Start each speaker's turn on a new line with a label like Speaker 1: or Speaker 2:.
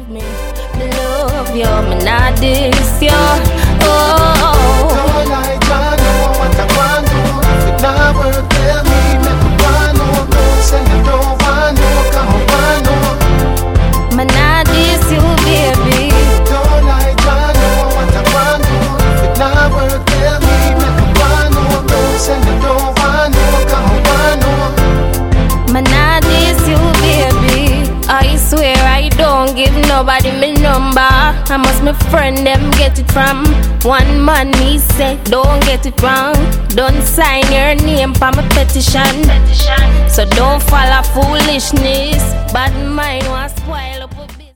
Speaker 1: love me, me love you, me not this you. Oh,
Speaker 2: don't like John, know what I want to. If it not work, tell me, make me want no. Don't say you don't want no, come on, want no.
Speaker 1: me not this you, baby.
Speaker 2: Don't like John, know what I want to. If it not work, tell me, make me want no. Don't say you don't want no, come on, want no.
Speaker 1: Me not this you, baby. I swear I don't give nobody my number. I must my friend them get it from one man. Me say don't get it wrong. Don't sign your name for my petition. So don't follow foolishness. Bad mind was spoil.